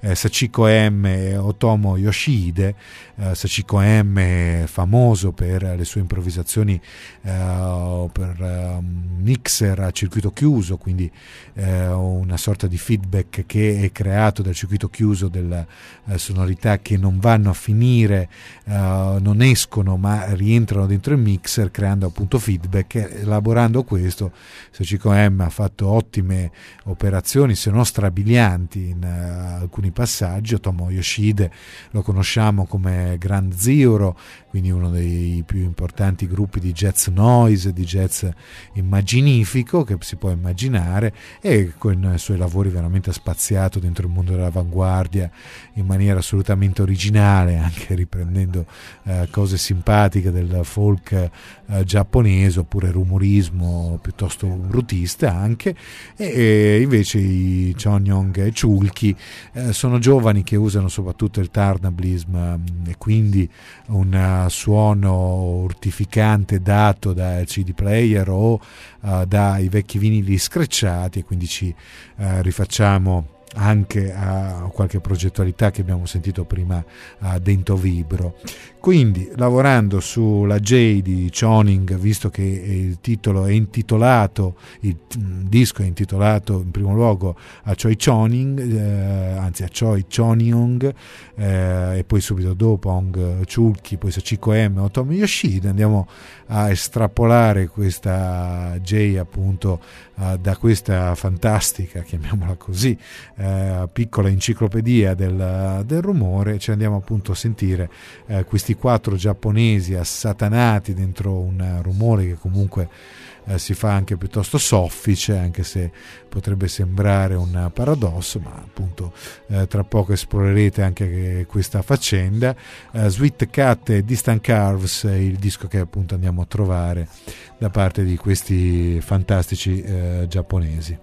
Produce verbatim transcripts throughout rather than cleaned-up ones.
eh, Sachiko M e Otomo Yoshihide. eh, Sachiko M è famoso per le sue improvvisazioni eh, per eh, mixer a circuito chiuso, quindi eh, una sorta di feedback che è creato dal circuito chiuso della eh, sonorità che non vanno a finire, eh, non escono ma rientrano dentro il mixer creando appunto feedback. Elaborando questo, Sachiko M ha fatto ottime operazioni, se non strabilianti in uh, alcuni passaggi. Otomo Yoshihide lo conosciamo come Grand Zero, quindi uno dei più importanti gruppi di jazz noise, di jazz immaginifico che si può immaginare, e con i suoi lavori veramente ha spaziato dentro il mondo dell'avanguardia in maniera assolutamente originale, anche riprendendo uh, cose simpatiche del folk uh, giapponese, oppure rumorismo piuttosto brutista anche. E, e invece i Chonyong e Chulki eh, sono giovani che usano soprattutto il turntablism eh, e quindi un uh, suono urtificante dato da C D player o uh, dai vecchi vinili screcciati, e quindi ci uh, rifacciamo anche a qualche progettualità che abbiamo sentito prima a Dento Vibro. Quindi lavorando sulla J di Choning, visto che il titolo è intitolato, il disco è intitolato in primo luogo a Choi Choning, eh, anzi a Choi Chonyong, eh, e poi subito dopo Hong Chulki, poi Sachiko M, Otomo Yoshihide, andiamo a estrapolare questa J appunto eh, da questa fantastica, chiamiamola così, eh, piccola enciclopedia del, del rumore. Ci andiamo appunto a sentire eh, questi quattro giapponesi assatanati dentro un rumore che comunque eh, si fa anche piuttosto soffice, anche se potrebbe sembrare un paradosso, ma appunto eh, tra poco esplorerete anche questa faccenda. eh, Sweet Cat e Distant Curves è il disco che appunto andiamo a trovare da parte di questi fantastici eh, giapponesi.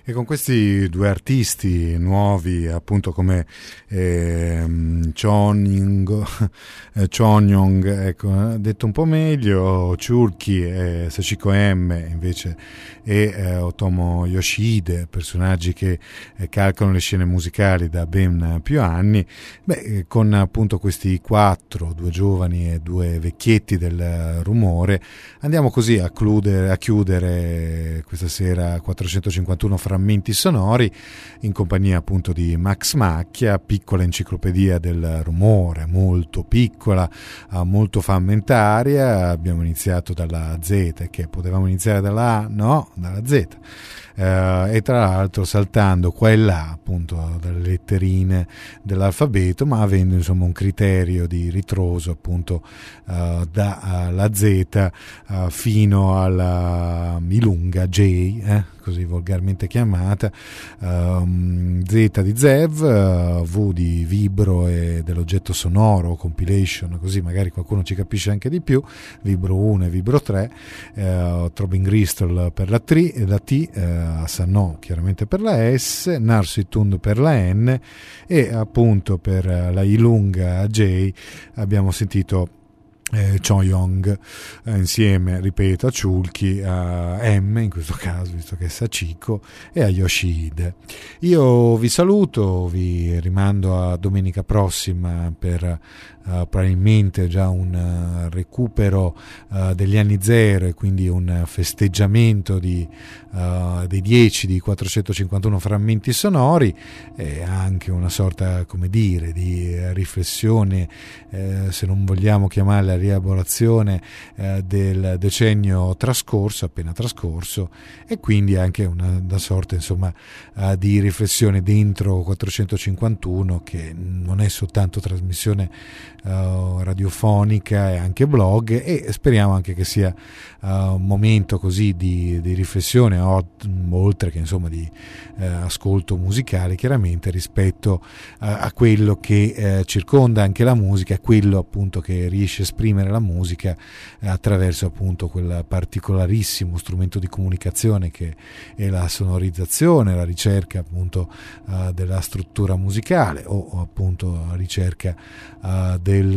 E con questi due artisti nuovi, appunto come eh, Chonyong, eh, Chonyong, ecco, detto un po' meglio, Chulki e Sachiko M invece e eh, Otomo Yoshide, personaggi che eh, calcano le scene musicali da ben più anni, beh, con appunto questi quattro, due giovani e due vecchietti del rumore, andiamo così a, cludere, a chiudere questa sera quattrocentocinquantuno frammenti sonori in compagnia appunto di Max Macchia, piccola enciclopedia del rumore, molto piccola, molto frammentaria. Abbiamo iniziato dalla Z, che potevamo iniziare dalla A, no, dalla Z. Uh, e tra l'altro saltando qua e là appunto dalle letterine dell'alfabeto, ma avendo insomma un criterio di ritroso appunto uh, dalla Z uh, fino alla Milunga J, eh, così volgarmente chiamata, um, Z di Zev, uh, V di vibro e dell'oggetto sonoro, compilation, così magari qualcuno ci capisce anche di più, vibro uno e vibro tre, uh, Throbbing Crystal per la, tri, la T, uh, Sanò chiaramente per la S, Narsitund per la N e appunto per la Ilunga J abbiamo sentito eh, Choyong eh, insieme, ripeto, a Chulki, a M in questo caso, visto che è Sachiko, e a Yoshide. Io vi saluto, vi rimando a domenica prossima per uh, probabilmente già un uh, recupero uh, degli anni zero e quindi un festeggiamento di, uh, dei dieci di quattrocentocinquantuno frammenti sonori e anche una sorta, come dire, di riflessione, eh, se non vogliamo chiamarla rielaborazione eh, del decennio trascorso, appena trascorso, e quindi anche una, una sorta insomma uh, di riflessione dentro quattrocentocinquantuno, che non è soltanto trasmissione uh, radiofonica, è anche blog, e speriamo anche che sia uh, un momento così di, di riflessione, oltre che insomma di uh, ascolto musicale, chiaramente rispetto uh, a quello che uh, circonda anche la musica, quello appunto che riesce a esprimere la musica uh, attraverso appunto quel particolarissimo strumento di comunicazione che è la sonorizzazione, la ricerca appunto uh, della struttura musicale, o, o appunto la ricerca uh,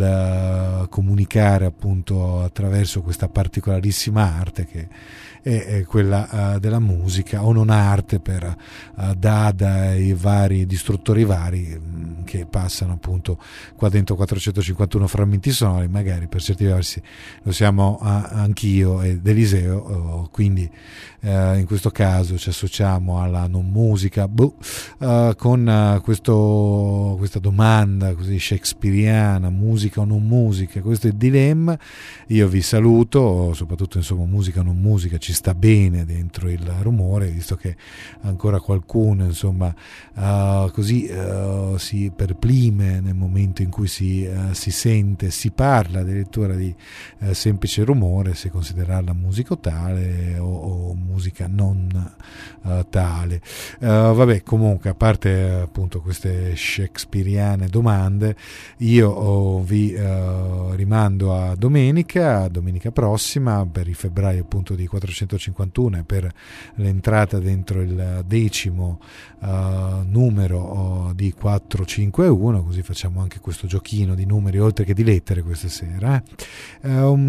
del uh, comunicare appunto attraverso questa particolarissima arte che è, è quella uh, della musica, o non arte per uh, Dada e i vari distruttori vari mh, che passano appunto qua dentro quattrocentocinquantuno frammenti sonori. Magari per certi versi lo siamo uh, anch'io ed Eliseo, uh, quindi uh, in questo caso ci associamo alla non musica, boh, uh, con uh, questo, questa domanda così shakespeariana, musica o non musica, questo è il dilemma. Io vi saluto, soprattutto insomma musica o non musica, ci sta bene dentro il rumore, visto che ancora qualcuno insomma uh, così uh, si perplime nel momento in cui si, uh, si sente, si parla addirittura di uh, semplice rumore, se considerarla musica tale o, o musica non uh, tale. Uh, vabbè, comunque, a parte uh, appunto queste shakespeariane domande, io oh, vi uh, rimando a domenica, domenica prossima, per il febbraio appunto di quattrocentocinquantuno e per l'entrata dentro il decimo uh, numero uh, di quattrocentocinquantuno, così facciamo anche questo giochino di numeri oltre che di lettere questa sera. Eh? Uh, un,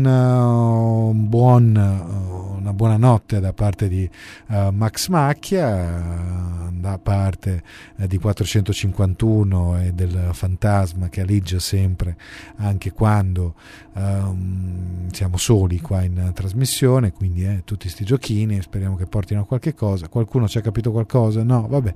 uh, un buon, uh, una buona notte da parte di uh, Max Macchia, uh, da parte uh, di quattrocentocinquantuno e del fantasma che aleggia sempre anche quando um, siamo soli qua in trasmissione, quindi eh, tutti sti giochini, speriamo che portino a qualche cosa. Qualcuno ci ha capito qualcosa? No, vabbè,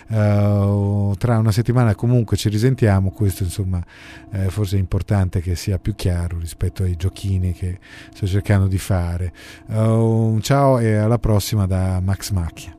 uh, tra una settimana comunque ci risentiamo. Questo insomma eh, forse è importante che sia più chiaro rispetto ai giochini che sto cercando di fare. Uh, ciao e alla prossima da Max Macchia.